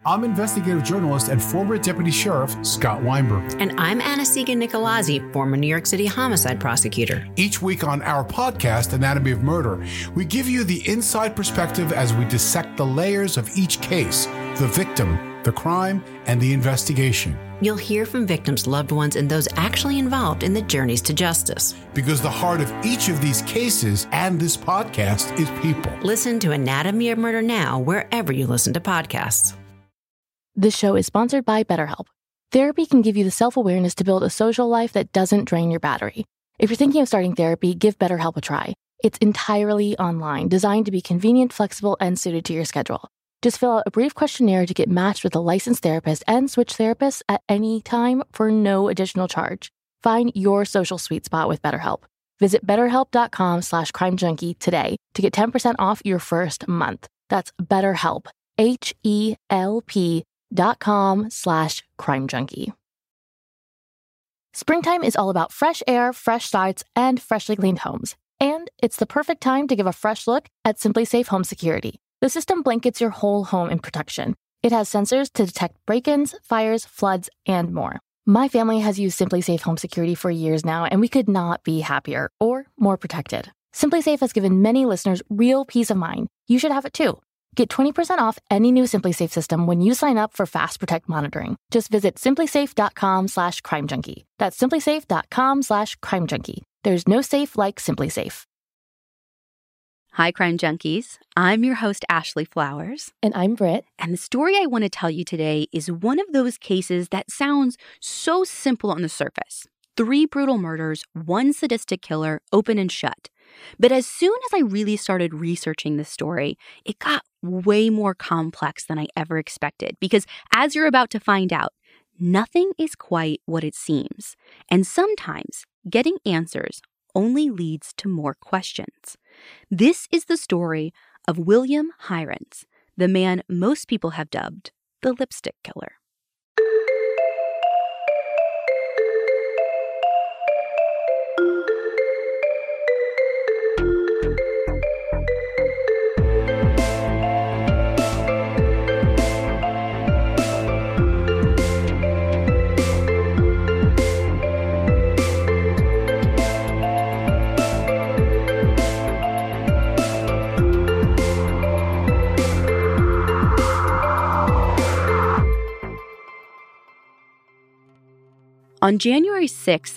I'm investigative journalist and former deputy sheriff Scott Weinberg. And I'm Anastasia Nicolazzi, former New York City homicide prosecutor. Each week on our podcast, Anatomy of Murder, we give you the inside perspective as we dissect the layers of each case, the victim, the crime, and the investigation. You'll hear from victims' loved ones and those actually involved in the journeys to justice. Because the heart of each of these cases and this podcast is people. Listen to Anatomy of Murder now wherever you listen to podcasts. This show is sponsored by BetterHelp. Therapy can give you the self-awareness to build a social life that doesn't drain your battery. If you're thinking of starting therapy, give BetterHelp a try. It's entirely online, designed to be convenient, flexible, and suited to your schedule. Just fill out a brief questionnaire to get matched with a licensed therapist and switch therapists at any time for no additional charge. Find your social sweet spot with BetterHelp. Visit betterhelp.com/crimejunkie today to get 10% off your first month. That's BetterHelp, HELP.com/crimejunkie. Springtime is all about fresh air, fresh starts, and freshly cleaned homes. And it's the perfect time to give a fresh look at Simply Safe Home Security. The system blankets your whole home in protection. It has sensors to detect break-ins, fires, floods, and more. My family has used Simply Safe Home Security for years now, and we could not be happier or more protected. Simply Safe has given many listeners real peace of mind. You should have it too. Get 20% off any new Simply Safe system when you sign up for Fast Protect monitoring. Just visit simplysafe.com/crimejunkie. That's simplysafe.com/crimejunkie. There's no safe like Simply Safe. Hi, Crime Junkies. I'm your host, Ashley Flowers. And I'm Britt. And the story I want to tell you today is one of those cases that sounds so simple on the surface. 3 brutal murders, 1 sadistic killer, open and shut. But as soon as I really started researching this story, it got way more complex than I ever expected. Because as you're about to find out, nothing is quite what it seems. And sometimes getting answers only leads to more questions. This is the story of William Heirens, the man most people have dubbed the Lipstick Killer. On January 6,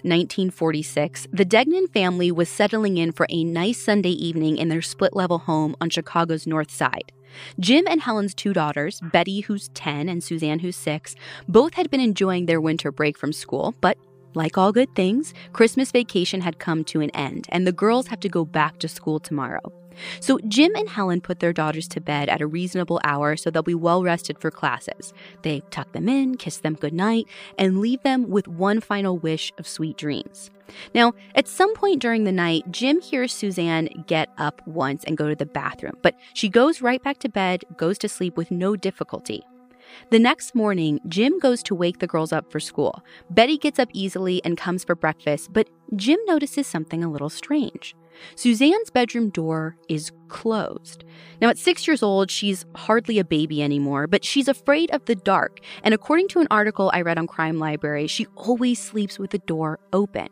1946, the Degnan family was settling in for a nice Sunday evening in their split-level home on Chicago's North Side. Jim and Helen's 2 daughters, Betty, who's 10, and Suzanne, who's 6, both had been enjoying their winter break from school, but like all good things, Christmas vacation had come to an end, and the girls have to go back to school tomorrow. So Jim and Helen put their daughters to bed at a reasonable hour so they'll be well rested for classes. They tuck them in, kiss them goodnight, and leave them with one final wish of sweet dreams. Now, at some point during the night, Jim hears Suzanne get up once and go to the bathroom, but she goes right back to bed, goes to sleep with no difficulty. The next morning, Jim goes to wake the girls up for school. Betty gets up easily and comes for breakfast, but Jim notices something a little strange. Suzanne's bedroom door is closed. Now, at 6 years old, she's hardly a baby anymore, but she's afraid of the dark. And according to an article I read on Crime Library, she always sleeps with the door open.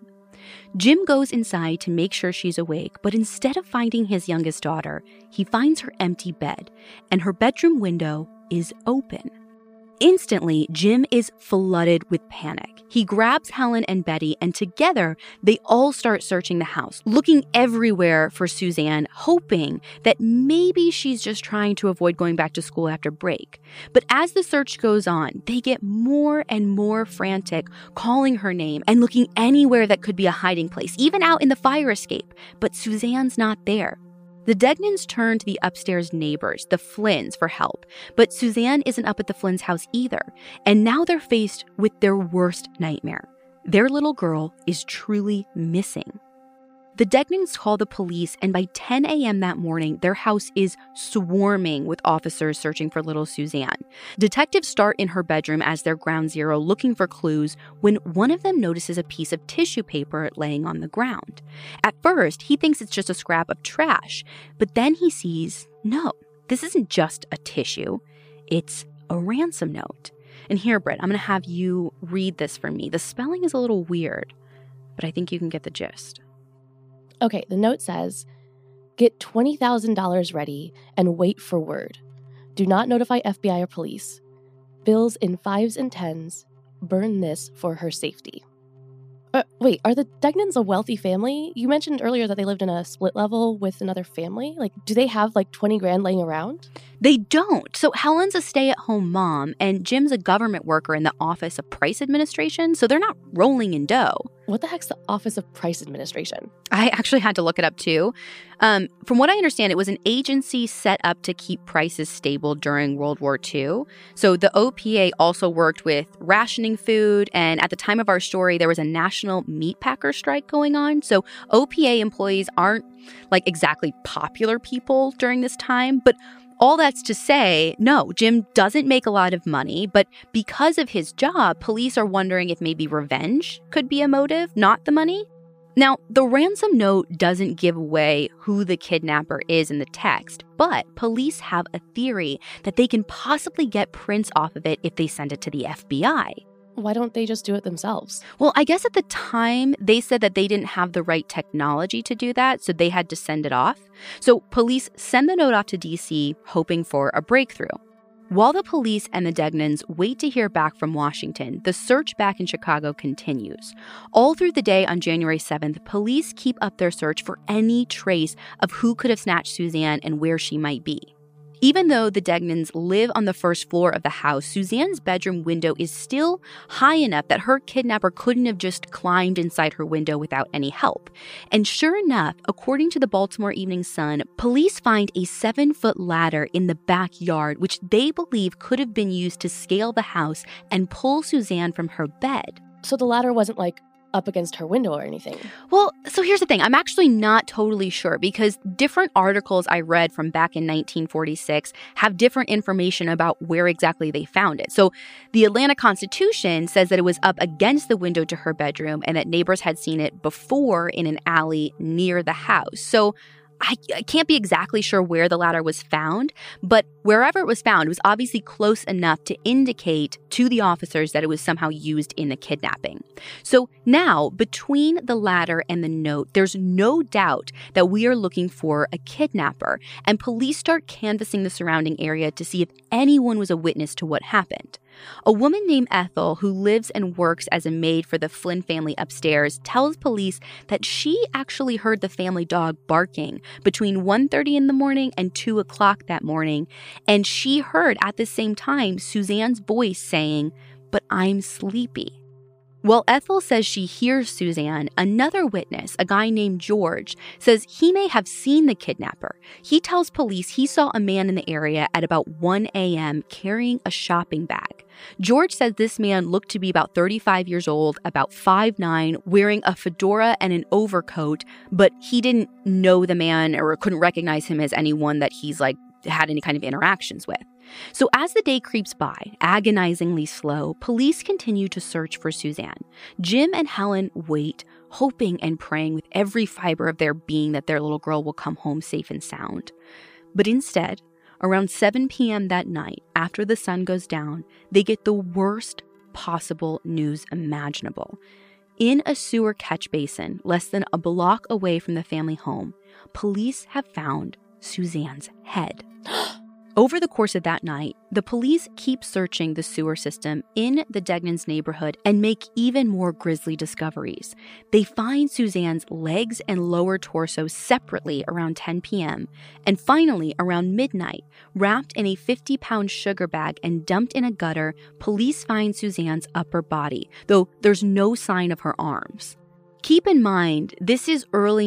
Jim goes inside to make sure she's awake, but instead of finding his youngest daughter, he finds her empty bed, and her bedroom window is open. Instantly, Jim is flooded with panic. He grabs Helen and Betty, and together, they all start searching the house, looking everywhere for Suzanne, hoping that maybe she's just trying to avoid going back to school after break. But as the search goes on, they get more and more frantic, calling her name and looking anywhere that could be a hiding place, even out in the fire escape. But Suzanne's not there. The Degnans turn to the upstairs neighbors, the Flynns, for help, but Suzanne isn't up at the Flynns' house either, and now they're faced with their worst nightmare. Their little girl is truly missing. The Degnans call the police, and by 10 a.m. that morning, their house is swarming with officers searching for little Suzanne. Detectives start in her bedroom as their ground zero, looking for clues, when one of them notices a piece of tissue paper laying on the ground. At first, he thinks it's just a scrap of trash, but then he sees, no, this isn't just a tissue. It's a ransom note. And here, Britt, I'm going to have you read this for me. The spelling is a little weird, but I think you can get the gist. Okay, the note says, "Get $20,000 ready and wait for word. Do not notify FBI or police. Bills in 5s and 10s. Burn this for her safety." Wait, are the Degnans a wealthy family? You mentioned earlier that they lived in a split level with another family. Like, do they have like 20 grand laying around? They don't. So Helen's a stay-at-home mom, and Jim's a government worker in the Office of Price Administration, so they're not rolling in dough. What the heck's the Office of Price Administration? I actually had to look it up too. From what I understand, it was an agency set up to keep prices stable during World War II. So the OPA also worked with rationing food, and at the time of our story, there was a national meatpacker strike going on. So OPA employees aren't like exactly popular people during this time, but all that's to say, no, Jim doesn't make a lot of money, but because of his job, police are wondering if maybe revenge could be a motive, not the money. Now, the ransom note doesn't give away who the kidnapper is in the text, but police have a theory that they can possibly get prints off of it if they send it to the FBI. Why don't they just do it themselves? Well, I guess at the time, they said that they didn't have the right technology to do that, so they had to send it off. So police send the note off to D.C., hoping for a breakthrough. While the police and the Degnans wait to hear back from Washington, the search back in Chicago continues. All through the day on January 7th, police keep up their search for any trace of who could have snatched Suzanne and where she might be. Even though the Degnans live on the first floor of the house, Suzanne's bedroom window is still high enough that her kidnapper couldn't have just climbed inside her window without any help. And sure enough, according to the Baltimore Evening Sun, police find a 7-foot ladder in the backyard, which they believe could have been used to scale the house and pull Suzanne from her bed. So the ladder wasn't like up against her window or anything? Well, so here's the thing. I'm actually not totally sure because different articles I read from back in 1946 have different information about where exactly they found it. So the Atlanta Constitution says that it was up against the window to her bedroom and that neighbors had seen it before in an alley near the house. So I can't be exactly sure where the ladder was found, but wherever it was found, it was obviously close enough to indicate to the officers that it was somehow used in the kidnapping. So now, between the ladder and the note, there's no doubt that we are looking for a kidnapper, and police start canvassing the surrounding area to see if anyone was a witness to what happened. A woman named Ethel, who lives and works as a maid for the Flynn family upstairs, tells police that she actually heard the family dog barking between 1:30 in the morning and 2 o'clock that morning, and she heard at the same time Suzanne's voice saying, "But I'm sleepy." While Ethel says she hears Suzanne, another witness, a guy named George, says he may have seen the kidnapper. He tells police he saw a man in the area at about 1 a.m. carrying a shopping bag. George says this man looked to be about 35 years old, about 5'9", wearing a fedora and an overcoat, but he didn't know the man or couldn't recognize him as anyone that he's had any kind of interactions with. So as the day creeps by, agonizingly slow, police continue to search for Suzanne. Jim and Helen wait, hoping and praying with every fiber of their being that their little girl will come home safe and sound. But instead, around 7 p.m. that night, after the sun goes down, they get the worst possible news imaginable. In a sewer catch basin, less than a block away from the family home, police have found Suzanne's head. Over the course of that night, the police keep searching the sewer system in the Degnans neighborhood and make even more grisly discoveries. They find Suzanne's legs and lower torso separately around 10 p.m. And finally, around midnight, wrapped in a 50-pound sugar bag and dumped in a gutter, police find Suzanne's upper body, though there's no sign of her arms. Keep in mind, this is early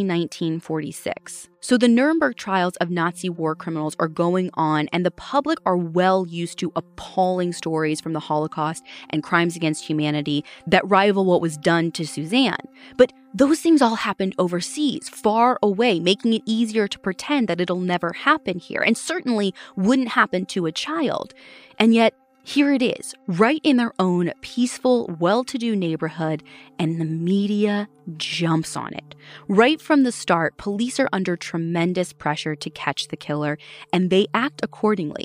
1946. So the Nuremberg trials of Nazi war criminals are going on, and the public are well used to appalling stories from the Holocaust and crimes against humanity that rival what was done to Suzanne. But those things all happened overseas, far away, making it easier to pretend that it'll never happen here, and certainly wouldn't happen to a child. And yet, here it is, right in their own peaceful, well-to-do neighborhood, and the media jumps on it. Right from the start, police are under tremendous pressure to catch the killer, and they act accordingly.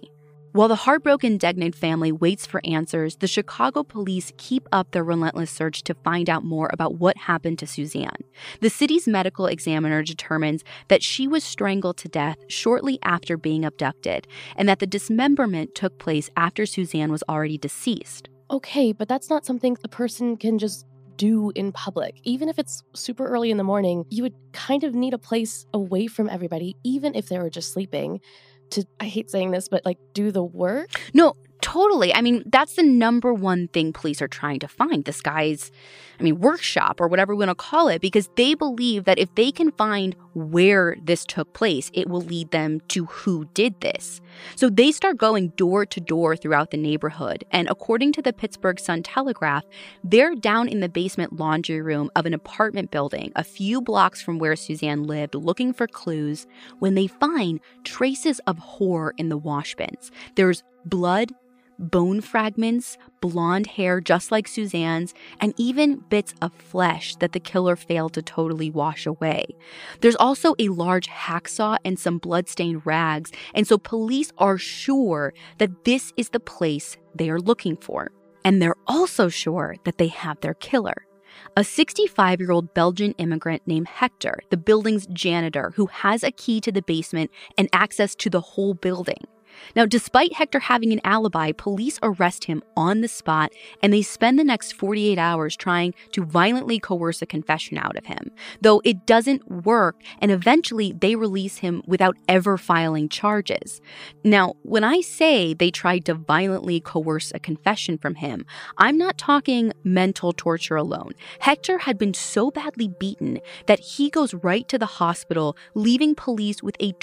While the heartbroken Degnan family waits for answers, the Chicago police keep up their relentless search to find out more about what happened to Suzanne. The city's medical examiner determines that she was strangled to death shortly after being abducted, and that the dismemberment took place after Suzanne was already deceased. Okay, but that's not something a person can just do in public. Even if it's super early in the morning, you would kind of need a place away from everybody, even if they were just sleeping, to, I hate saying this, but like do the work? No, totally. I mean, that's the number one thing police are trying to find, this guy's, workshop or whatever we want to call it, because they believe that if they can find where this took place, it will lead them to who did this. So they start going door to door throughout the neighborhood. And according to the Pittsburgh Sun-Telegraph, they're down in the basement laundry room of an apartment building a few blocks from where Suzanne lived, looking for clues, when they find traces of horror in the wash bins. There's blood, bone fragments, blonde hair just like Suzanne's, and even bits of flesh that the killer failed to totally wash away. There's also a large hacksaw and some bloodstained rags, and so police are sure that this is the place they are looking for. And they're also sure that they have their killer. A 65-year-old Belgian immigrant named Hector, the building's janitor, who has a key to the basement and access to the whole building. Now, despite Hector having an alibi, police arrest him on the spot, and they spend the next 48 hours trying to violently coerce a confession out of him. Though it doesn't work, and eventually they release him without ever filing charges. Now, when I say they tried to violently coerce a confession from him, I'm not talking mental torture alone. Hector had been so badly beaten that he goes right to the hospital, leaving police with a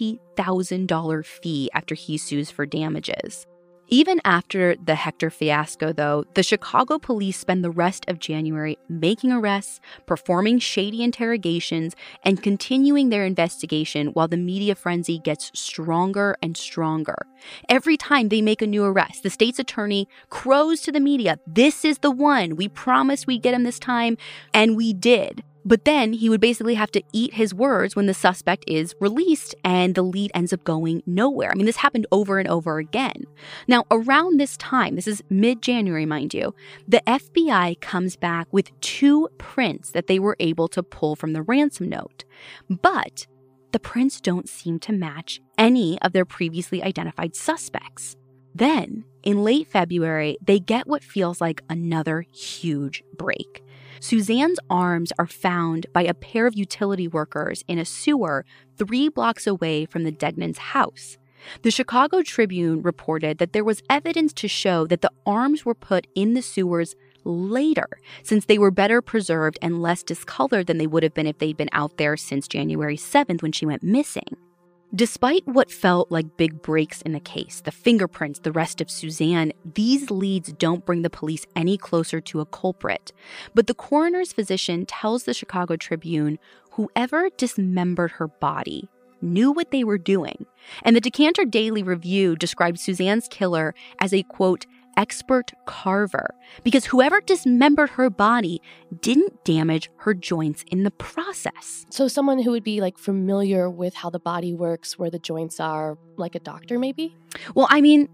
$20,000 fee after he sues for damages. Even after the Hector fiasco, though, the Chicago police spend the rest of January making arrests, performing shady interrogations, and continuing their investigation while the media frenzy gets stronger and stronger. Every time they make a new arrest, the state's attorney crows to the media, "This is the one. We promised we'd get him this time," and we did. But then he would basically have to eat his words when the suspect is released and the lead ends up going nowhere. This happened over and over again. Now, around this time, this is mid-January, mind you, the FBI comes back with 2 prints that they were able to pull from the ransom note. But the prints don't seem to match any of their previously identified suspects. Then, in late February, they get what feels like another huge break. Suzanne's arms are found by a pair of utility workers in a sewer 3 blocks away from the Degnans' house. The Chicago Tribune reported that there was evidence to show that the arms were put in the sewers later, since they were better preserved and less discolored than they would have been if they'd been out there since January 7th when she went missing. Despite what felt like big breaks in the case, the fingerprints, the rest of Suzanne, these leads don't bring the police any closer to a culprit. But the coroner's physician tells the Chicago Tribune whoever dismembered her body knew what they were doing. And the Decanter Daily Review described Suzanne's killer as a, quote, expert carver, because whoever dismembered her body didn't damage her joints in the process. So someone who would be like familiar with how the body works, where the joints are, like a doctor maybe? Well,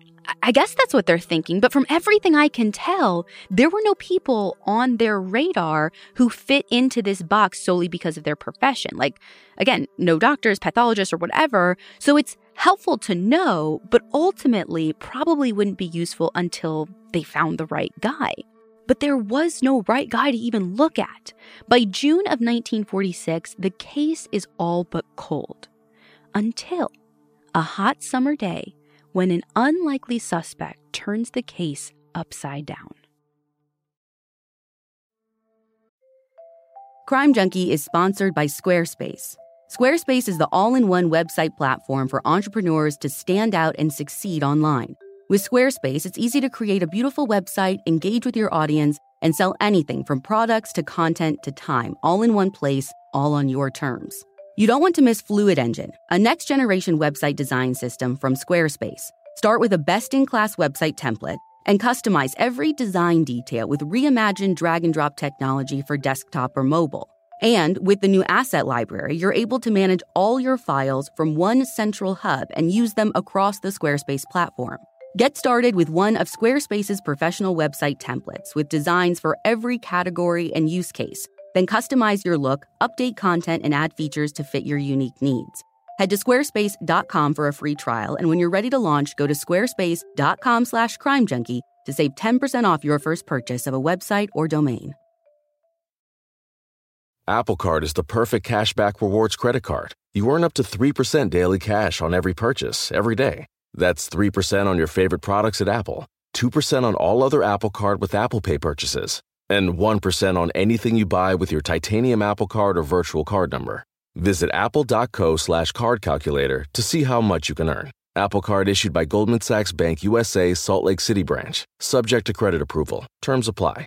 I guess that's what they're thinking, but from everything I can tell, there were no people on their radar who fit into this box solely because of their profession. Like, again, no doctors, pathologists, or whatever. So it's helpful to know, but ultimately probably wouldn't be useful until they found the right guy. But there was no right guy to even look at. By June of 1946, the case is all but cold. Until a hot summer day, when an unlikely suspect turns the case upside down. Crime Junkie is sponsored by Squarespace. Squarespace is the all-in-one website platform for entrepreneurs to stand out and succeed online. With Squarespace, it's easy to create a beautiful website, engage with your audience, and sell anything from products to content to time, all in one place, all on your terms. You don't want to miss Fluid Engine, a next-generation website design system from Squarespace. Start with a best-in-class website template and customize every design detail with reimagined drag-and-drop technology for desktop or mobile. And with the new Asset Library, you're able to manage all your files from one central hub and use them across the Squarespace platform. Get started with one of Squarespace's professional website templates with designs for every category and use case. Then customize your look, update content, and add features to fit your unique needs. Head to squarespace.com for a free trial, and when you're ready to launch, go to squarespace.com/crimejunkie to save 10% off your first purchase of a website or domain. Apple Card is the perfect cashback rewards credit card. You earn up to 3% daily cash on every purchase, every day. That's 3% on your favorite products at Apple, 2% on all other Apple Card with Apple Pay purchases, and 1% on anything you buy with your titanium Apple Card or virtual card number. Visit apple.co/card calculator to see how much you can earn. Apple Card issued by Goldman Sachs Bank USA, Salt Lake City branch. Subject to credit approval. Terms apply.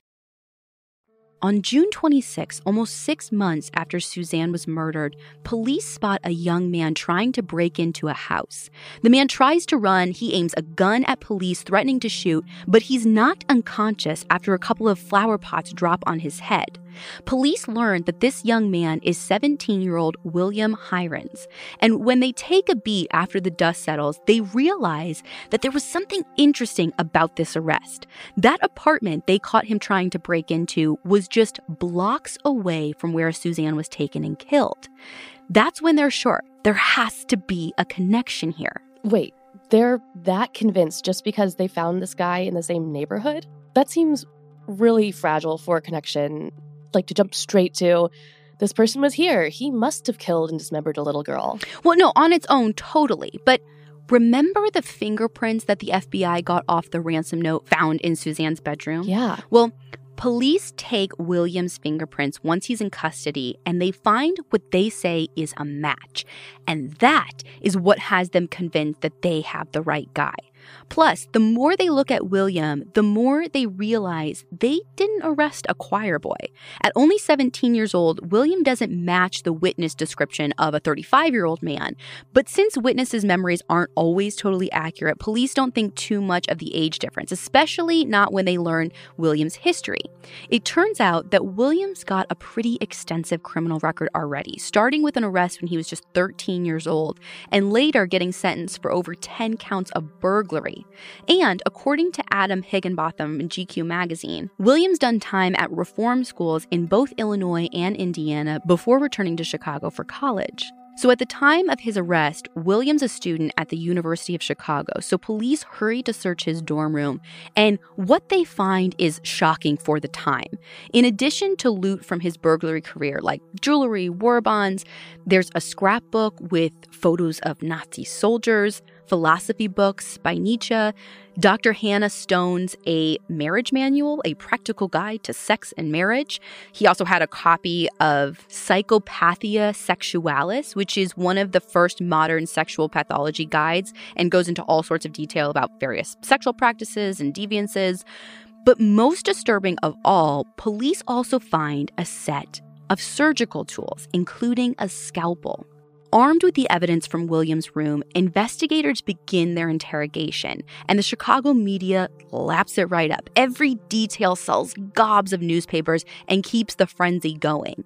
On June 26, almost 6 months after Suzanne was murdered, police spot a young man trying to break into a house. The man tries to run, he aims a gun at police, threatening to shoot, but he's knocked unconscious after a couple of flower pots drop on his head. Police learned that this young man is 17-year-old William Heirens, and when they take a beat after the dust settles, they realize that there was something interesting about this arrest. That apartment they caught him trying to break into was just blocks away from where Suzanne was taken and killed. That's when they're sure there has to be a connection here. Wait, they're that convinced just because they found this guy in the same neighborhood? That seems really fragile for a connection. Like to jump straight to, this person was here. He must have killed and dismembered a little girl. Well, no, on its own, totally. But remember the fingerprints that the FBI got off the ransom note found in Suzanne's bedroom? Yeah. Well, police take William's fingerprints once he's in custody, and they find what they say is a match. And that is what has them convinced that they have the right guy. Plus, the more they look at William, the more they realize they didn't arrest a choir boy. At only 17 years old, William doesn't match the witness description of a 35-year-old man. But since witnesses' memories aren't always totally accurate, police don't think too much of the age difference, especially not when they learn William's history. It turns out that William's got a pretty extensive criminal record already, starting with an arrest when he was just 13 years old, and later getting sentenced for over 10 counts of burglary. And according to Adam Higginbotham in GQ magazine, William's done time at reform schools in both Illinois and Indiana before returning to Chicago for college. So at the time of his arrest, William's a student at the University of Chicago, so police hurry to search his dorm room, and what they find is shocking for the time. In addition to loot from his burglary career, like jewelry, war bonds, there's a scrapbook with photos of Nazi soldiers, philosophy books by Nietzsche, Dr. Hannah Stone's A Marriage Manual, a practical guide to sex and marriage. He also had a copy of Psychopathia Sexualis, which is one of the first modern sexual pathology guides and goes into all sorts of detail about various sexual practices and deviances. But most disturbing of all, police also find a set of surgical tools, including a scalpel. Armed with the evidence from William's room, investigators begin their interrogation, and the Chicago media laps it right up. Every detail sells gobs of newspapers and keeps the frenzy going.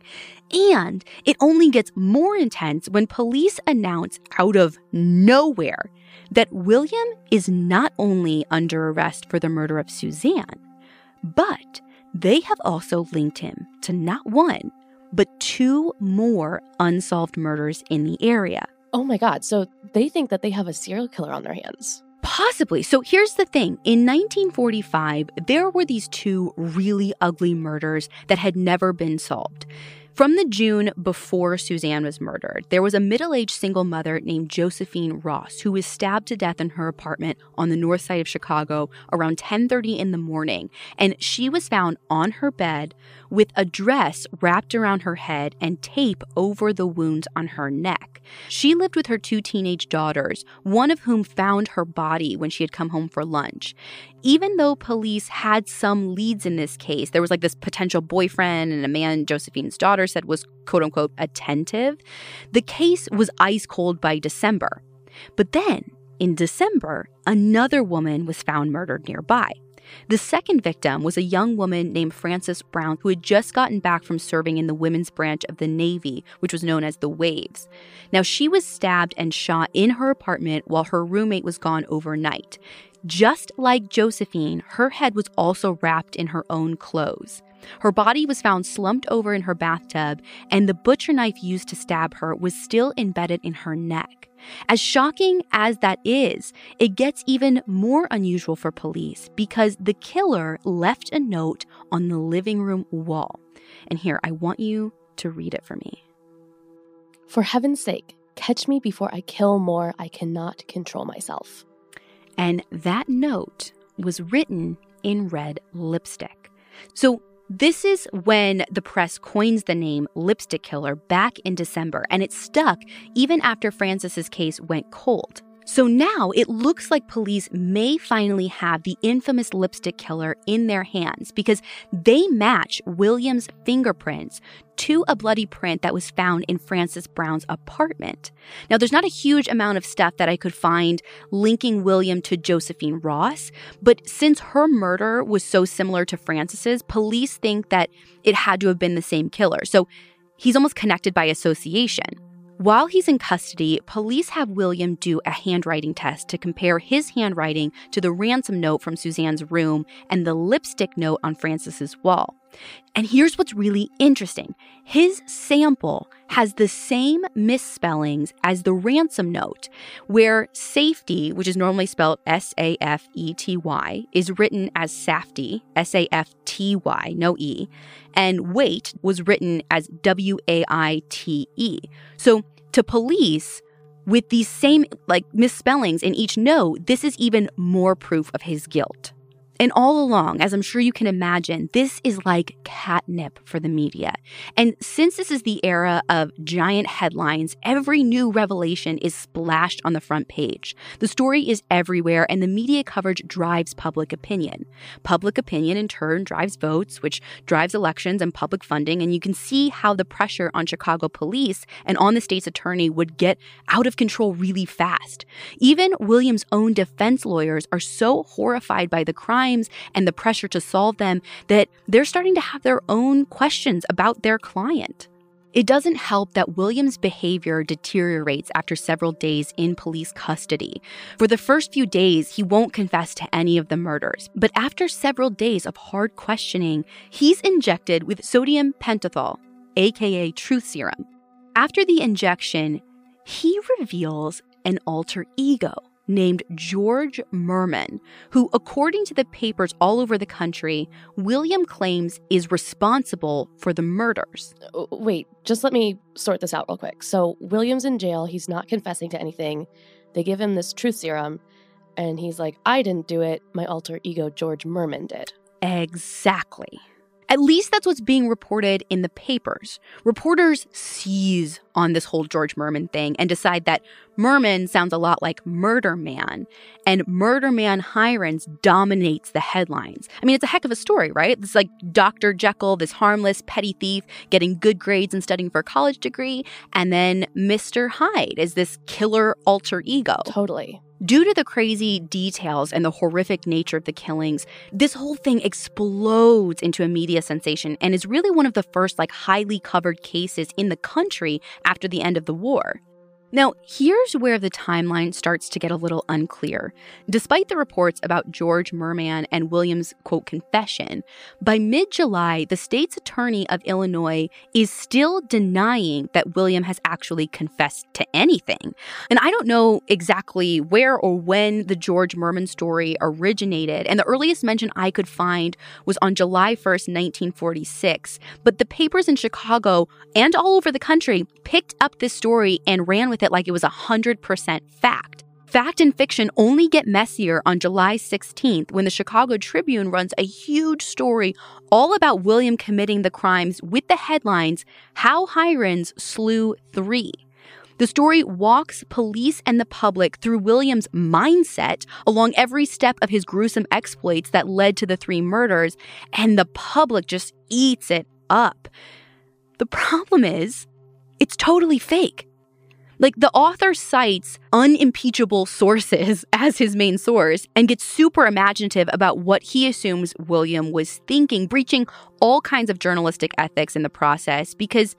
And it only gets more intense when police announce out of nowhere that William is not only under arrest for the murder of Suzanne, but they have also linked him to not one, but 2 more unsolved murders in the area. Oh my God, so they think that they have a serial killer on their hands. Possibly. So here's the thing. In 1945, there were these 2 really ugly murders that had never been solved. From the June before Suzanne was murdered, there was a middle-aged single mother named Josephine Ross who was stabbed to death in her apartment on the north side of Chicago around 10:30 in the morning, and she was found on her bed with a dress wrapped around her head and tape over the wounds on her neck. She lived with her 2 teenage daughters, one of whom found her body when she had come home for lunch. Even though police had some leads in this case, there was like this potential boyfriend and a man Josephine's daughter said was quote-unquote attentive, the case was ice cold by December. But then, in December, another woman was found murdered nearby. The second victim was a young woman named Frances Brown who had just gotten back from serving in the women's branch of the Navy, which was known as the Waves. Now, she was stabbed and shot in her apartment while her roommate was gone overnight. Just like Josephine, her head was also wrapped in her own clothes. Her body was found slumped over in her bathtub, and the butcher knife used to stab her was still embedded in her neck. As shocking as that is, it gets even more unusual for police because the killer left a note on the living room wall. And here, I want you to read it for me. For heaven's sake, catch me before I kill more. I cannot control myself. And that note was written in red lipstick. So this is when the press coins the name Lipstick Killer back in December, and it stuck even after Frances's case went cold. So now it looks like police may finally have the infamous Lipstick Killer in their hands because they match William's fingerprints to a bloody print that was found in Frances Brown's apartment. Now, there's not a huge amount of stuff that I could find linking William to Josephine Ross, but since her murder was so similar to Frances's, police think that it had to have been the same killer. So he's almost connected by association. While he's in custody, police have William do a handwriting test to compare his handwriting to the ransom note from Suzanne's room and the lipstick note on Frances's wall. And here's what's really interesting. His sample has the same misspellings as the ransom note, where safety, which is normally spelled S-A-F-E-T-Y, is written as safety, S-A-F-T-Y, no E, and wait was written as W-A-I-T-E. So to police, with these same misspellings in each note, this is even more proof of his guilt. And all along, as I'm sure you can imagine, this is like catnip for the media. And since this is the era of giant headlines, every new revelation is splashed on the front page. The story is everywhere, and the media coverage drives public opinion. Public opinion, in turn, drives votes, which drives elections and public funding. And you can see how the pressure on Chicago police and on the state's attorney would get out of control really fast. Even William's own defense lawyers are so horrified by the crime and the pressure to solve them that they're starting to have their own questions about their client. It doesn't help that William's behavior deteriorates after several days in police custody. For the first few days, he won't confess to any of the murders. But after several days of hard questioning, he's injected with sodium pentothal, aka truth serum. After the injection, he reveals an alter ego named George Merman, who, according to the papers all over the country, William claims is responsible for the murders. Wait, just let me sort this out real quick. So William's in jail. He's not confessing to anything. They give him this truth serum, and he's like, I didn't do it. My alter ego, George Merman, did. Exactly. At least that's what's being reported in the papers. Reporters seize on this whole George Merman thing and decide that Merman sounds a lot like Murder Man, and Murder Man Hirons dominates the headlines. I mean, it's a heck of a story, right? It's like Dr. Jekyll, this harmless, petty thief, getting good grades and studying for a college degree, and then Mr. Hyde is this killer alter ego. Totally. Due to the crazy details and the horrific nature of the killings, this whole thing explodes into a media sensation and is really one of the first highly covered cases in the country after the end of the war. Now, here's where the timeline starts to get a little unclear. Despite the reports about George Merman and William's, quote, confession, by mid-July, the state's attorney of Illinois is still denying that William has actually confessed to anything. And I don't know exactly where or when the George Merman story originated, and the earliest mention I could find was on July 1st, 1946. But the papers in Chicago and all over the country picked up this story and ran with it like it was 100% fact. Fact and fiction only get messier on July 16th when the Chicago Tribune runs a huge story all about William committing the crimes with the headlines, How Hirons Slew 3. The story walks police and the public through William's mindset along every step of his gruesome exploits that led to the 3 murders, and the public just eats it up. The problem is, it's totally fake. Like, the author cites unimpeachable sources as his main source and gets super imaginative about what he assumes William was thinking, breaching all kinds of journalistic ethics in the process because,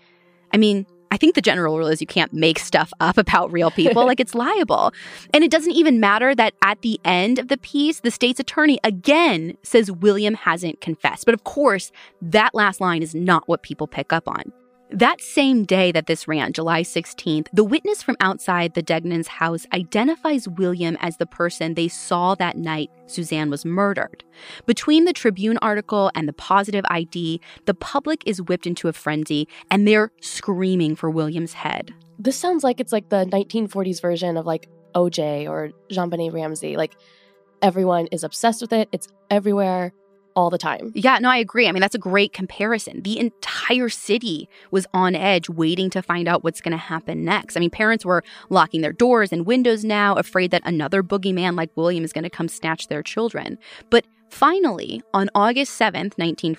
I think the general rule is you can't make stuff up about real people. Like, it's liable. And it doesn't even matter that at the end of the piece, the state's attorney again says William hasn't confessed. But of course, that last line is not what people pick up on. That same day that this ran, July 16th, the witness from outside the Degnans' house identifies William as the person they saw that night Suzanne was murdered. Between the Tribune article and the positive ID, the public is whipped into a frenzy, and they're screaming for William's head. This sounds like it's like the 1940s version of like OJ or JonBenet Ramsey. Like, everyone is obsessed with it. It's everywhere. All the time. Yeah, no, I agree. That's a great comparison. The entire city was on edge waiting to find out what's going to happen next. Parents were locking their doors and windows now, afraid that another boogeyman like William is going to come snatch their children. But finally, on August 7th,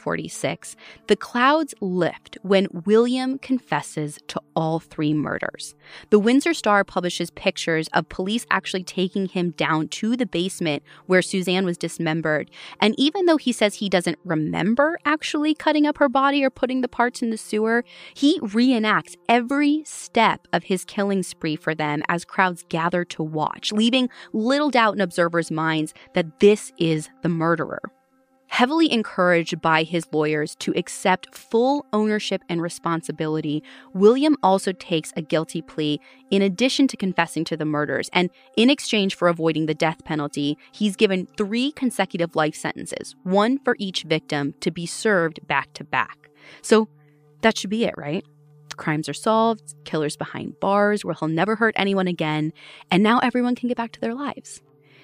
1946, the clouds lift when William confesses to all 3 murders. The Windsor Star publishes pictures of police actually taking him down to the basement where Suzanne was dismembered. And even though he says he doesn't remember actually cutting up her body or putting the parts in the sewer, he reenacts every step of his killing spree for them as crowds gather to watch, leaving little doubt in observers' minds that this is the murderer. Heavily encouraged by his lawyers to accept full ownership and responsibility, William also takes a guilty plea in addition to confessing to the murders. And in exchange for avoiding the death penalty, he's given 3 consecutive life sentences, 1 for each victim, to be served back to back. So that should be it, right? Crimes are solved, killer's behind bars where he'll never hurt anyone again, and now everyone can get back to their lives.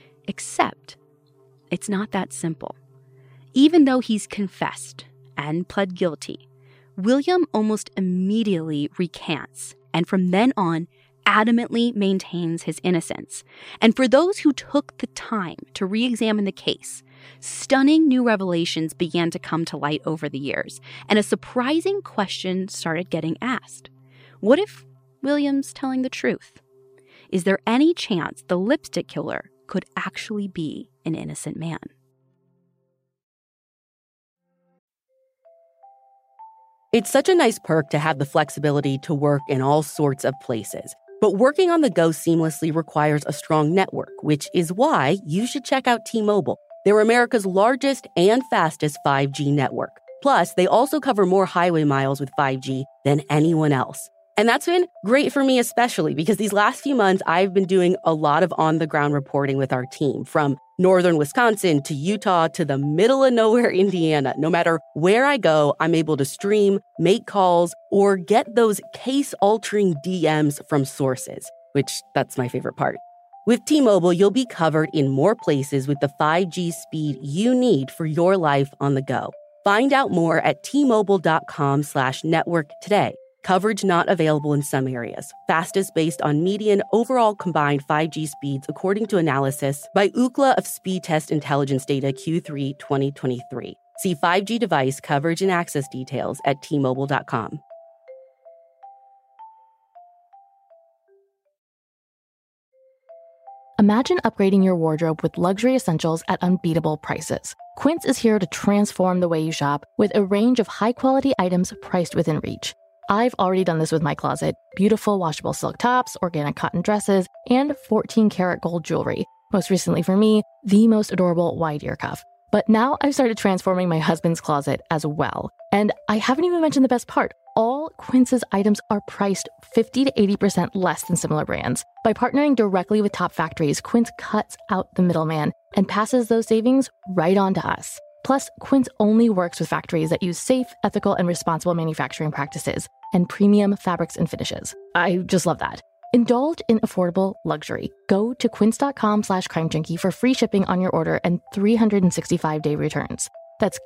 Except it's not that simple. Even though he's confessed and pled guilty, William almost immediately recants, and from then on, adamantly maintains his innocence. And for those who took the time to re-examine the case, stunning new revelations began to come to light over the years, and a surprising question started getting asked. What if William's telling the truth? Is there any chance the lipstick killer could actually be an innocent man? It's such a nice perk to have the flexibility to work in all sorts of places. But working on the go seamlessly requires a strong network, which is why you should check out T-Mobile. They're America's largest and fastest 5G network. Plus, they also cover more highway miles with 5G than anyone else. And that's been great for me especially because these last few months, I've been doing a lot of on-the-ground reporting with our team, from northern Wisconsin to Utah to the middle of nowhere, Indiana. No matter where I go, I'm able to stream, make calls, or get those case-altering DMs from sources, which that's my favorite part. With T-Mobile, you'll be covered in more places with the 5G speed you need for your life on the go. Find out more at T-Mobile.com/network today. Coverage not available in some areas. Fastest based on median overall combined 5G speeds, according to analysis by Ookla of Speed Test Intelligence Data Q3 2023. See 5G device coverage and access details at T-Mobile.com. Imagine upgrading your wardrobe with luxury essentials at unbeatable prices. Quince is here to transform the way you shop with a range of high-quality items priced within reach. I've already done this with my closet. Beautiful washable silk tops, organic cotton dresses, and 14-karat gold jewelry. Most recently for me, the most adorable wide ear cuff. But now I've started transforming my husband's closet as well. And I haven't even mentioned the best part. All Quince's items are priced 50 to 80% less than similar brands. By partnering directly with top factories, Quince cuts out the middleman and passes those savings right on to us. Plus, Quince only works with factories that use safe, ethical, and responsible manufacturing practices and premium fabrics and finishes. I just love that. Indulge in affordable luxury. Go to quince.com/crimejunkie for free shipping on your order and 365-day returns. That's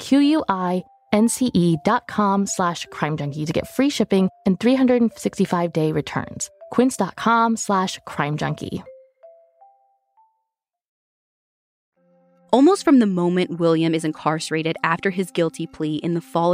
QUINCE.com/crimejunkie to get free shipping and 365-day returns. Quince.com/crimejunkie. Almost from the moment William is incarcerated after his guilty plea in the fall of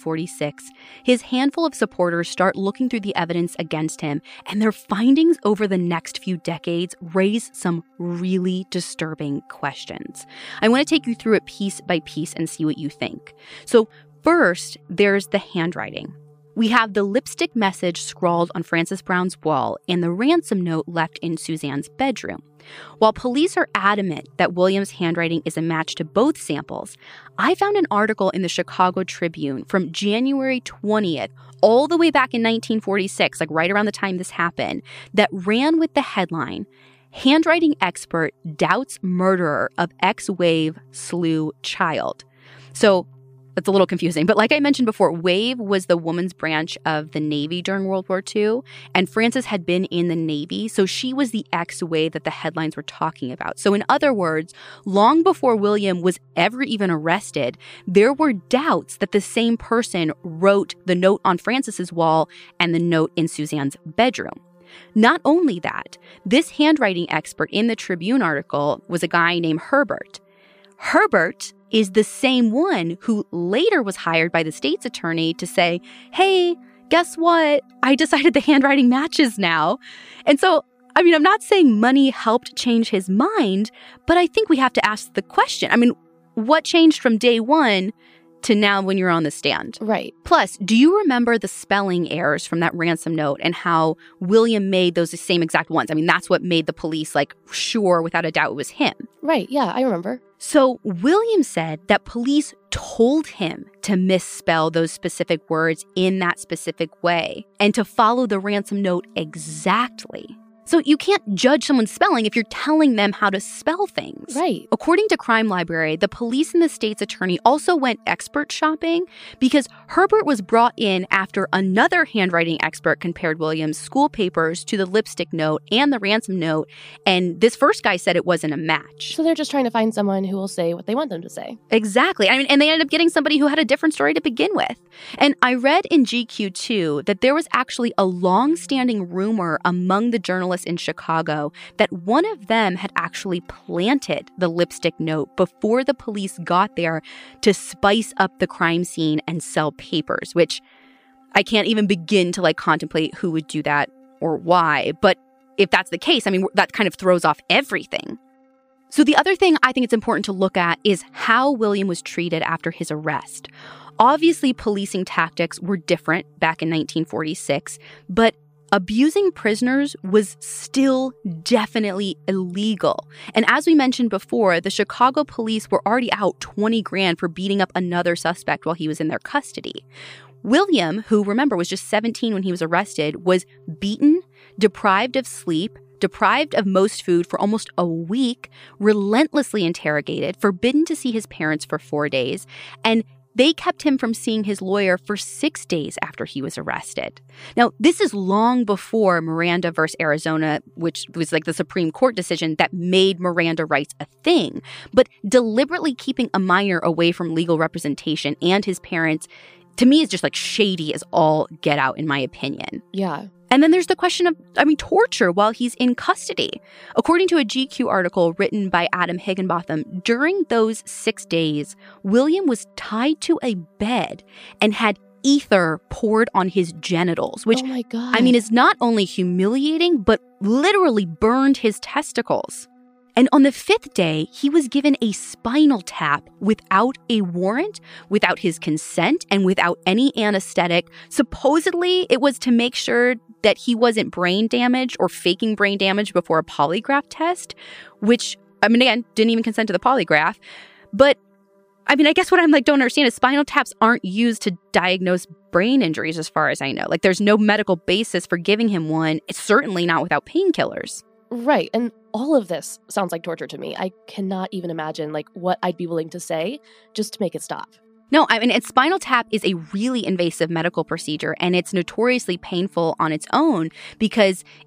1946, his handful of supporters start looking through the evidence against him, and their findings over the next few decades raise some really disturbing questions. I want to take you through it piece by piece and see what you think. So first, there's the handwriting. We have the lipstick message scrawled on Frances Brown's wall and the ransom note left in Suzanne's bedroom. While police are adamant that William's handwriting is a match to both samples, I found an article in the Chicago Tribune from January 20th, all the way back in 1946, like right around the time this happened, that ran with the headline, "Handwriting Expert Doubts Murderer of Ex-Wave Slew Child." So it's a little confusing, but like I mentioned before, WAVE was the woman's branch of the Navy during World War II, and Frances had been in the Navy, so she was the ex-WAVE that the headlines were talking about. So in other words, long before William was ever even arrested, there were doubts that the same person wrote the note on Frances's wall and the note in Suzanne's bedroom. Not only that, this handwriting expert in the Tribune article was a guy named Herbert. Herbert is the same one who later was hired by the state's attorney to say, hey, guess what? I decided the handwriting matches now. And so, I mean, I'm not saying money helped change his mind, but I think we have to ask the question. I mean, what changed from day one to now when you're on the stand? Right. Plus, do you remember the spelling errors from that ransom note and how William made those the same exact ones? I mean, that's what made the police, like, sure, without a doubt, it was him. Right, yeah, I remember. So William said that police told him to misspell those specific words in that specific way and to follow the ransom note exactly. So you can't judge someone's spelling if you're telling them how to spell things. Right. According to Crime Library, the police and the state's attorney also went expert shopping because Herbert was brought in after another handwriting expert compared William's school papers to the lipstick note and the ransom note, and this first guy said it wasn't a match. So they're just trying to find someone who will say what they want them to say. Exactly. I mean, and they ended up getting somebody who had a different story to begin with. And I read in GQ, too, that there was actually a long-standing rumor among the journalists in Chicago that one of them had actually planted the lipstick note before the police got there to spice up the crime scene and sell papers, which I can't even begin to contemplate who would do that or why. But if that's the case, I mean, that kind of throws off everything. So the other thing I think it's important to look at is how William was treated after his arrest. Obviously, policing tactics were different back in 1946, but abusing prisoners was still definitely illegal. And as we mentioned before, the Chicago police were already out $20,000 for beating up another suspect while he was in their custody. William, who, remember, was just 17 when he was arrested, was beaten, deprived of sleep, deprived of most food for almost a week, relentlessly interrogated, forbidden to see his parents for 4 days, and they kept him from seeing his lawyer for 6 days after he was arrested. Now, this is long before Miranda versus Arizona, which was the Supreme Court decision that made Miranda rights a thing. But deliberately keeping a minor away from legal representation and his parents, to me, is just shady as all get out, in my opinion. Yeah. And then there's the question of, torture while he's in custody. According to a GQ article written by Adam Higginbotham, during those 6 days, William was tied to a bed and had ether poured on his genitals, which, oh my God, is not only humiliating, but literally burned his testicles. And on the 5th day, he was given a spinal tap without a warrant, without his consent, and without any anesthetic. Supposedly, it was to make sure that he wasn't brain damaged or faking brain damage before a polygraph test, which, again, didn't even consent to the polygraph. But, I guess what don't understand is spinal taps aren't used to diagnose brain injuries as far as I know. There's no medical basis for giving him one. It's certainly not without painkillers. Right. And all of this sounds like torture to me. I cannot even imagine what I'd be willing to say just to make it stop. No, and spinal tap is a really invasive medical procedure, and it's notoriously painful on its own because it's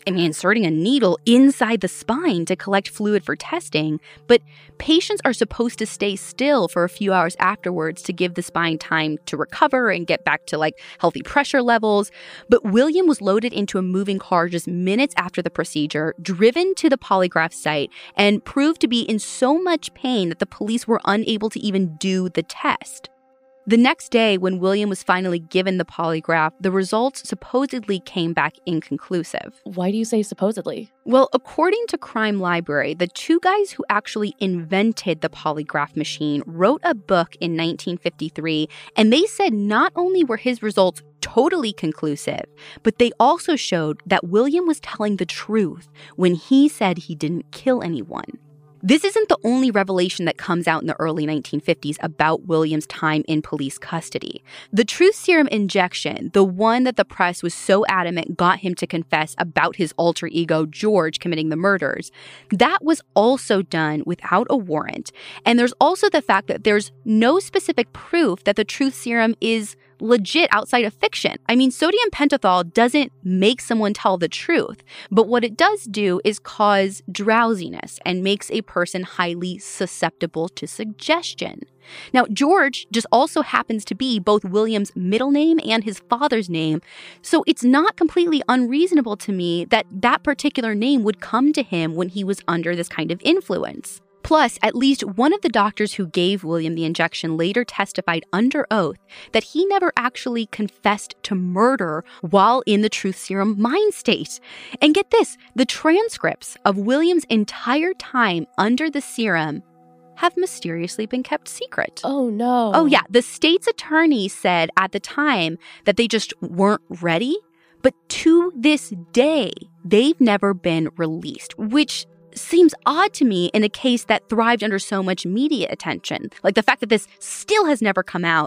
inserting a needle inside the spine to collect fluid for testing, but patients are supposed to stay still for a few hours afterwards to give the spine time to recover and get back to healthy pressure levels. But William was loaded into a moving car just minutes after the procedure, driven to the polygraph site, and proved to be in so much pain that the police were unable to even do the test. The next day, when William was finally given the polygraph, the results supposedly came back inconclusive. Why do you say supposedly? Well, according to Crime Library, the two guys who actually invented the polygraph machine wrote a book in 1953, and they said not only were his results totally conclusive, but they also showed that William was telling the truth when he said he didn't kill anyone. This isn't the only revelation that comes out in the early 1950s about William's time in police custody. The truth serum injection, the one that the press was so adamant got him to confess about his alter ego, George, committing the murders, that was also done without a warrant. And there's also the fact that there's no specific proof that the truth serum is legit outside of fiction. I mean, sodium pentothal doesn't make someone tell the truth, but what it does do is cause drowsiness and makes a person highly susceptible to suggestion. Now, George just also happens to be both William's middle name and his father's name, so it's not completely unreasonable to me that that particular name would come to him when he was under this kind of influence. Plus, at least one of the doctors who gave William the injection later testified under oath that he never actually confessed to murder while in the truth serum mind state. And get this, the transcripts of William's entire time under the serum have mysteriously been kept secret. Oh, no. Oh, yeah. The state's attorney said at the time that they just weren't ready. But to this day, they've never been released, which seems odd to me in a case that thrived under so much media attention. Like the fact that this still has never come out,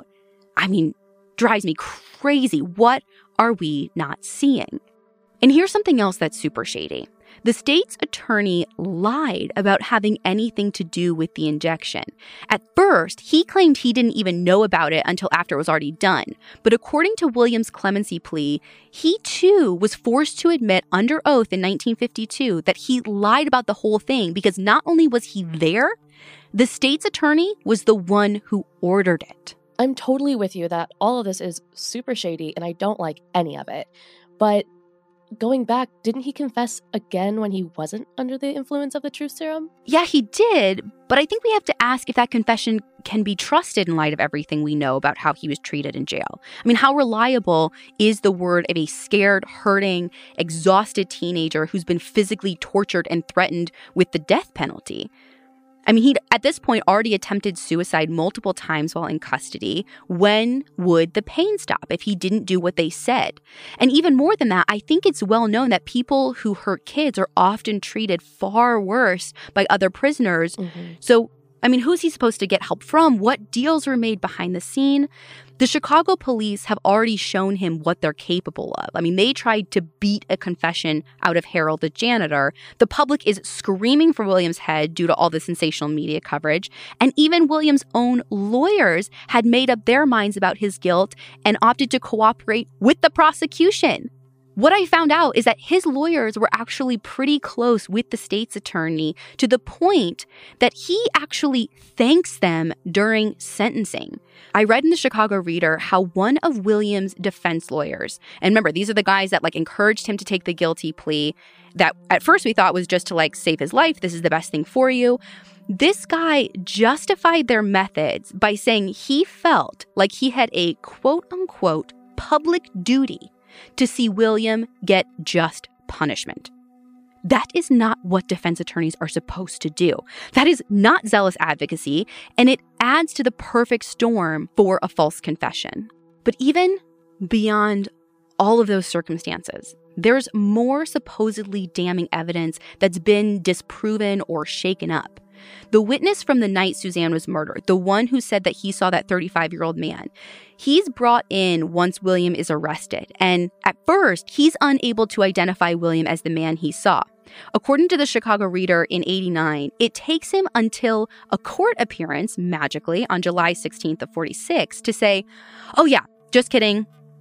drives me crazy. What are we not seeing? And here's something else that's super shady. The state's attorney lied about having anything to do with the injection. At first, he claimed he didn't even know about it until after it was already done. But according to William's clemency plea, he too was forced to admit under oath in 1952 that he lied about the whole thing because not only was he there, the state's attorney was the one who ordered it. I'm totally with you that all of this is super shady and I don't like any of it. But going back, didn't he confess again when he wasn't under the influence of the truth serum? Yeah, he did, but I think we have to ask if that confession can be trusted in light of everything we know about how he was treated in jail. How reliable is the word of a scared, hurting, exhausted teenager who's been physically tortured and threatened with the death penalty? He'd, at this point, already attempted suicide multiple times while in custody. When would the pain stop if he didn't do what they said? And even more than that, I think it's well known that people who hurt kids are often treated far worse by other prisoners. Mm-hmm. So, who's he supposed to get help from? What deals were made behind the scene? The Chicago police have already shown him what they're capable of. They tried to beat a confession out of Harold the janitor. The public is screaming for William's head due to all the sensational media coverage. And even William's own lawyers had made up their minds about his guilt and opted to cooperate with the prosecution. What I found out is that his lawyers were actually pretty close with the state's attorney to the point that he actually thanks them during sentencing. I read in the Chicago Reader how one of William's defense lawyers, and remember, these are the guys that encouraged him to take the guilty plea that at first we thought was just to save his life. This is the best thing for you. This guy justified their methods by saying he felt like he had a quote unquote public duty to see William get just punishment. That is not what defense attorneys are supposed to do. That is not zealous advocacy, and it adds to the perfect storm for a false confession. But even beyond all of those circumstances, there's more supposedly damning evidence that's been disproven or shaken up. The witness from the night Suzanne was murdered, the one who said that he saw that 35-year-old man, he's brought in once William is arrested. And at first, he's unable to identify William as the man he saw. According to the Chicago Reader in '89, it takes him until a court appearance, magically, on July 16th of '46 to say, oh yeah, just kidding.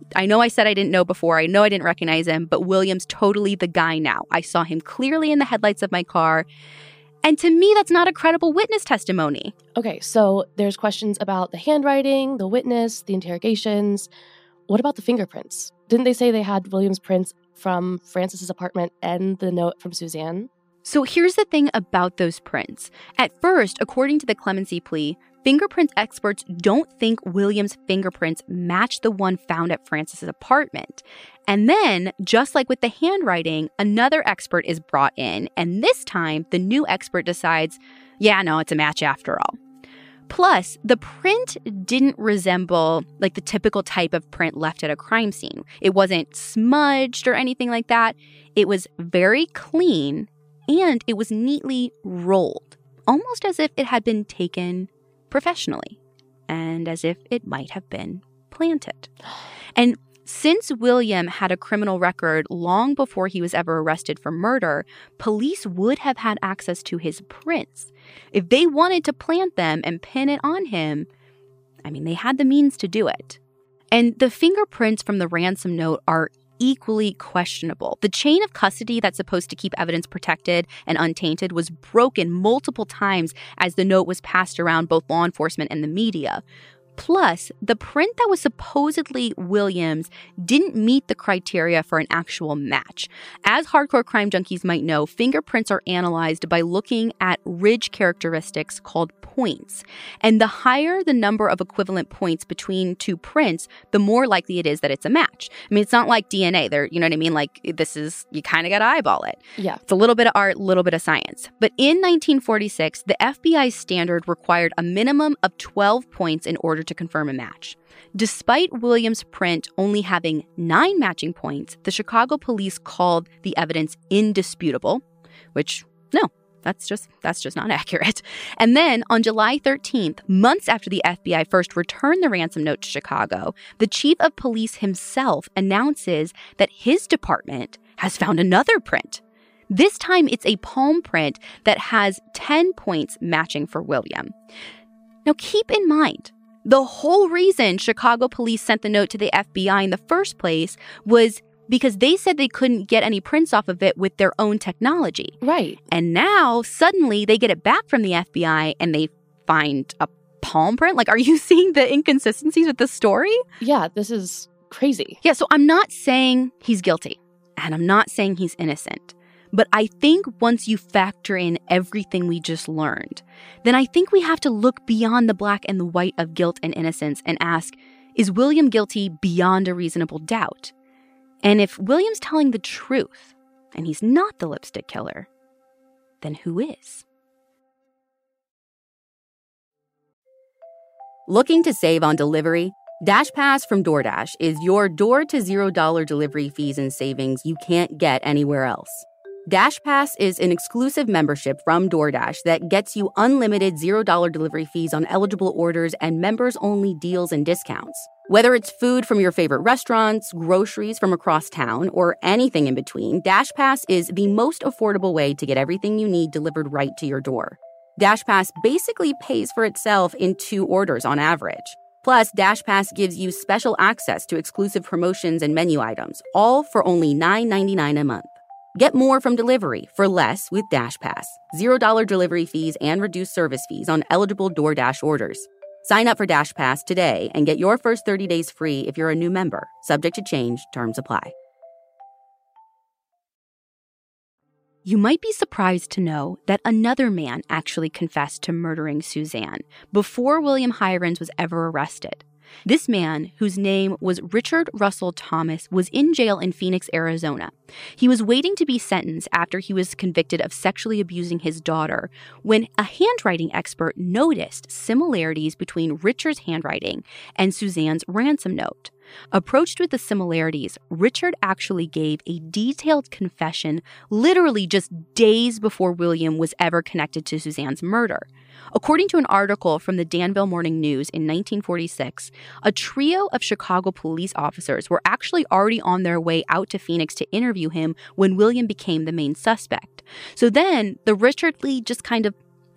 I know I said I didn't know before. I know I didn't recognize him, but William's totally the guy now. I saw him clearly in the headlights of my car. And to me, that's not a credible witness testimony. Okay, so there's questions about the handwriting, the witness, the interrogations. What about the fingerprints? Didn't they say they had William's prints from Francis's apartment and the note from Suzanne? So here's the thing about those prints. At first, according to the clemency plea, fingerprint experts don't think William's fingerprints match the one found at Francis's apartment. And then, just like with the handwriting, another expert is brought in, and this time, the new expert decides, yeah, no, it's a match after all. Plus, the print didn't resemble like the typical type of print left at a crime scene. It wasn't smudged or anything like that. It was very clean, and it was neatly rolled, almost as if it had been taken professionally, and as if it might have been planted. And since William had a criminal record long before he was ever arrested for murder, police would have had access to his prints. If they wanted to plant them and pin it on him, I mean, they had the means to do it. And the fingerprints from the ransom note are equally questionable. The chain of custody that's supposed to keep evidence protected and untainted was broken multiple times as the note was passed around both law enforcement and the media. Plus, the print that was supposedly William's didn't meet the criteria for an actual match. As hardcore crime junkies might know, fingerprints are analyzed by looking at ridge characteristics called points. And the higher the number of equivalent points between two prints, the more likely it is that it's a match. I mean, it's not like DNA. You know what I mean? Like, this is, you kind of got to eyeball it. Yeah. It's a little bit of art, a little bit of science. But in 1946, the FBI's standard required a minimum of 12 points in order to confirm a match. Despite Williams' print only having 9 matching points, the Chicago police called the evidence indisputable, which, no, that's just not accurate. And then on July 13th, months after the FBI first returned the ransom note to Chicago, the chief of police himself announces that his department has found another print. This time it's a palm print that has 10 points matching for William. Now keep in mind, the whole reason Chicago police sent the note to the FBI in the first place was because they said they couldn't get any prints off of it with their own technology. Right. And now, suddenly, they get it back from the FBI and they find a palm print? Like, are you seeing the inconsistencies with the story? Yeah, this is crazy. Yeah, so I'm not saying he's guilty, and I'm not saying he's innocent. But I think once you factor in everything we just learned, then I think we have to look beyond the black and the white of guilt and innocence and ask, is William guilty beyond a reasonable doubt? And if William's telling the truth, and he's not the lipstick killer, then who is? Looking to save on delivery? DashPass from DoorDash is your door to $0 delivery fees and savings you can't get anywhere else. DashPass is an exclusive membership from DoorDash that gets you unlimited $0 delivery fees on eligible orders and members-only deals and discounts. Whether it's food from your favorite restaurants, groceries from across town, or anything in between, DashPass is the most affordable way to get everything you need delivered right to your door. DashPass basically pays for itself in 2 orders on average. Plus, DashPass gives you special access to exclusive promotions and menu items, all for only $9.99 a month. Get more from delivery for less with DashPass. $0 delivery fees and reduced service fees on eligible DoorDash orders. Sign up for DashPass today and get your first 30 days free if you're a new member. Subject to change. Terms apply. You might be surprised to know that another man actually confessed to murdering Suzanne before William Heirens was ever arrested. This man, whose name was Richard Russell Thomas, was in jail in Phoenix, Arizona. He was waiting to be sentenced after he was convicted of sexually abusing his daughter when a handwriting expert noticed similarities between Richard's handwriting and Suzanne's ransom note. Approached with the similarities, Richard actually gave a detailed confession literally just days before William was ever connected to Suzanne's murder. According to an article from the Danville Morning News in 1946, a trio of Chicago police officers were actually already on their way out to Phoenix to interview him when William became the main suspect. So then, the Richard Lee just kind of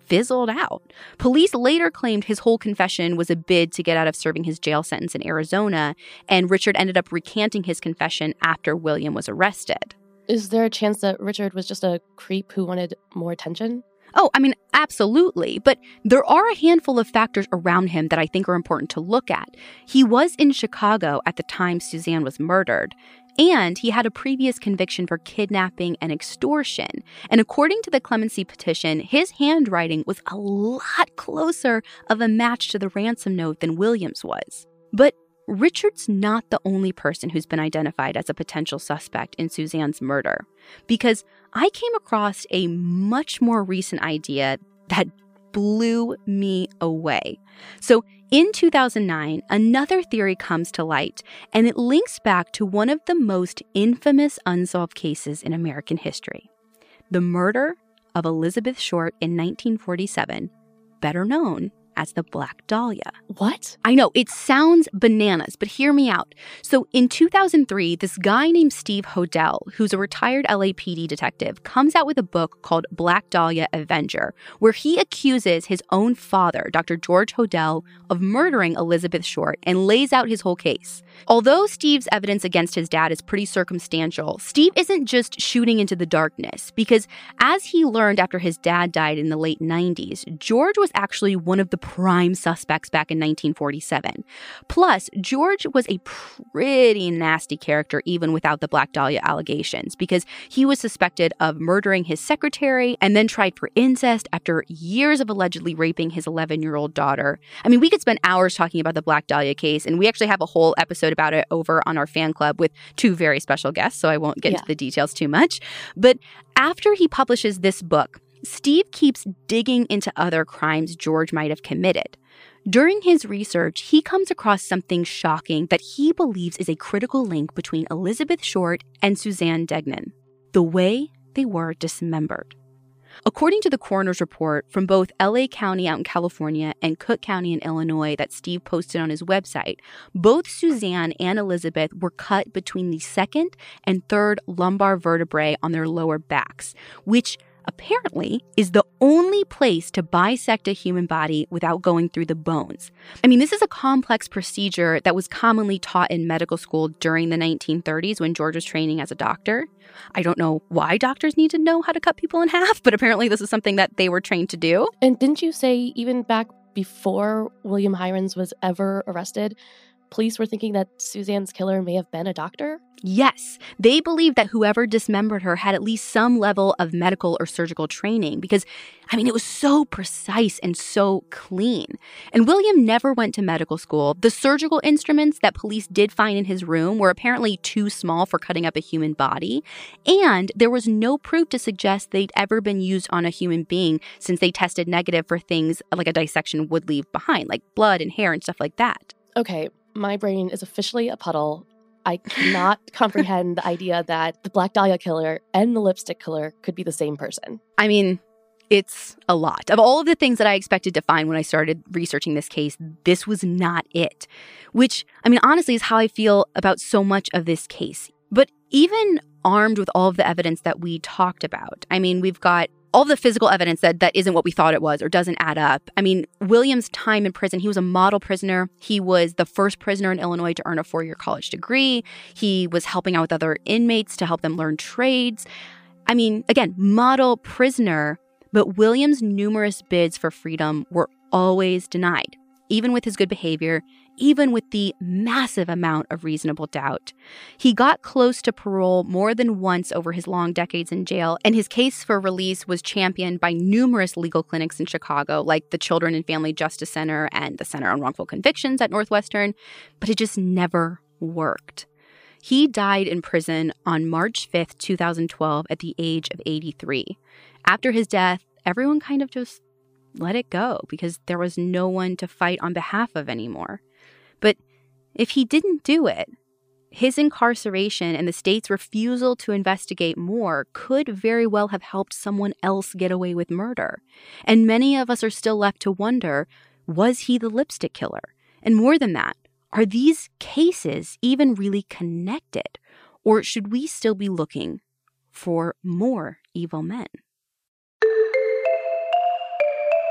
fizzled out. Police later claimed his whole confession was a bid to get out of serving his jail sentence in Arizona, and Richard ended up recanting his confession after William was arrested. Is there a chance that Richard was just a creep who wanted more attention? Oh, I mean, absolutely. But there are a handful of factors around him that I think are important to look at. He was in Chicago at the time Suzanne was murdered, and he had a previous conviction for kidnapping and extortion. And according to the clemency petition, his handwriting was a lot closer of a match to the ransom note than Williams was. But Richard's not the only person who's been identified as a potential suspect in Suzanne's murder, because I came across a much more recent idea that blew me away. So in 2009, another theory comes to light, and it links back to one of the most infamous unsolved cases in American history: the murder of Elizabeth Short in 1947, better known as the Black Dahlia. What? I know, it sounds bananas, but hear me out. So in 2003, this guy named Steve Hodel, who's a retired LAPD detective, comes out with a book called Black Dahlia Avenger, where he accuses his own father, Dr. George Hodel, of murdering Elizabeth Short and lays out his whole case. Although Steve's evidence against his dad is pretty circumstantial, Steve isn't just shooting into the darkness, because as he learned after his dad died in the late 90s, George was actually one of the prime suspects back in 1947. Plus, George was a pretty nasty character even without the Black Dahlia allegations, because he was suspected of murdering his secretary and then tried for incest after years of allegedly raping his 11-year-old daughter. I mean, we could spend hours talking about the Black Dahlia case, and we actually have a whole episode about it over on our fan club with two very special guests, so I won't get into the details too much. But after he publishes this book, Steve keeps digging into other crimes George might have committed. During his research, he comes across something shocking that he believes is a critical link between Elizabeth Short and Suzanne Degnan: the way they were dismembered. According to the coroner's report from both LA County out in California and Cook County in Illinois that Steve posted on his website, both Suzanne and Elizabeth were cut between the second and third lumbar vertebrae on their lower backs, which apparently is the only place to bisect a human body without going through the bones. I mean, this is a complex procedure that was commonly taught in medical school during the 1930s when George was training as a doctor. I don't know why doctors need to know how to cut people in half, but apparently this is something that they were trained to do. And didn't you say even back before William Hirons was ever arrested, police were thinking that Suzanne's killer may have been a doctor? Yes, they believed that whoever dismembered her had at least some level of medical or surgical training because, I mean, it was so precise and so clean. And William never went to medical school. The surgical instruments that police did find in his room were apparently too small for cutting up a human body. And there was no proof to suggest they'd ever been used on a human being since they tested negative for things like a dissection would leave behind, like blood and hair and stuff like that. Okay, my brain is officially a puddle. I cannot comprehend the idea that the Black Dahlia killer and the lipstick killer could be the same person. I mean, it's a lot. Of all of the things that I expected to find when I started researching this case, this was not it. Which, I mean, honestly, is how I feel about so much of this case. But even armed with all of the evidence that we talked about, I mean, we've got all the physical evidence that isn't what we thought it was or doesn't add up. I mean, William's time in prison, he was a model prisoner. He was the first prisoner in Illinois to earn a 4-year college degree. He was helping out with other inmates to help them learn trades. I mean, again, model prisoner, but William's numerous bids for freedom were always denied, even with his good behavior, even with the massive amount of reasonable doubt. He got close to parole more than once over his long decades in jail, and his case for release was championed by numerous legal clinics in Chicago, like the Children and Family Justice Center and the Center on Wrongful Convictions at Northwestern, but it just never worked. He died in prison on March 5th, 2012, at the age of 83. After his death, everyone kind of just let it go because there was no one to fight on behalf of anymore. But if he didn't do it, his incarceration and the state's refusal to investigate more could very well have helped someone else get away with murder. And many of us are still left to wonder, was he the lipstick killer? And more than that, are these cases even really connected? Or should we still be looking for more evil men?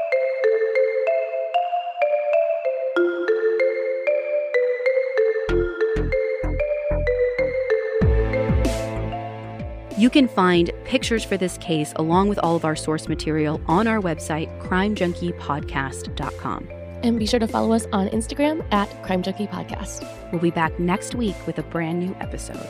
You can find pictures for this case along with all of our source material on our website, crimejunkiepodcast.com. And be sure to follow us on Instagram at Crime Junkie Podcast. We'll be back next week with a brand new episode.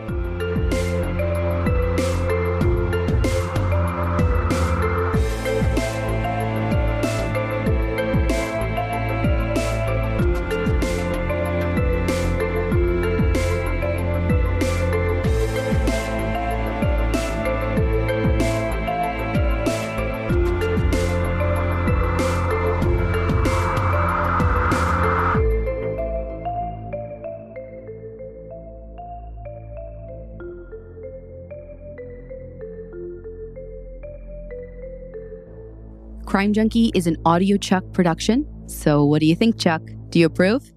Crime Junkie is an Audio Chuck production. So what do you think, Chuck? Do you approve?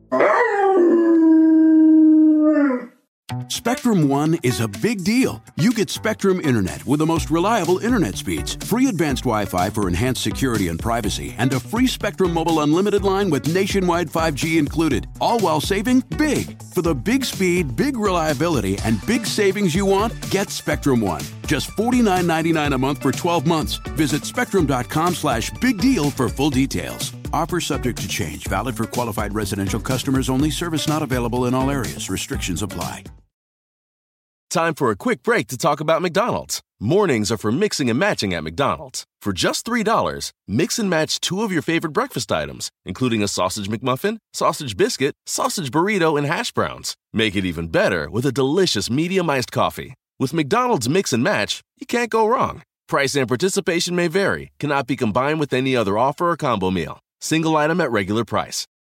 Spectrum One is a big deal. You get Spectrum Internet with the most reliable internet speeds, free advanced Wi-Fi for enhanced security and privacy, and a free Spectrum Mobile Unlimited line with nationwide 5G included, all while saving big. For the big speed, big reliability, and big savings you want, get Spectrum One. Just $49.99 a month for 12 months. Visit spectrum.com/big deal for full details. Offer subject to change. Valid for qualified residential customers only. Service not available in all areas. Restrictions apply. Time for a quick break to talk about McDonald's. Mornings are for mixing and matching at McDonald's. For just $3, mix and match 2 of your favorite breakfast items, including a sausage McMuffin, sausage biscuit, sausage burrito, and hash browns. Make it even better with a delicious medium iced coffee. With McDonald's Mix and Match, you can't go wrong. Price and participation may vary. Cannot be combined with any other offer or combo meal. Single item at regular price.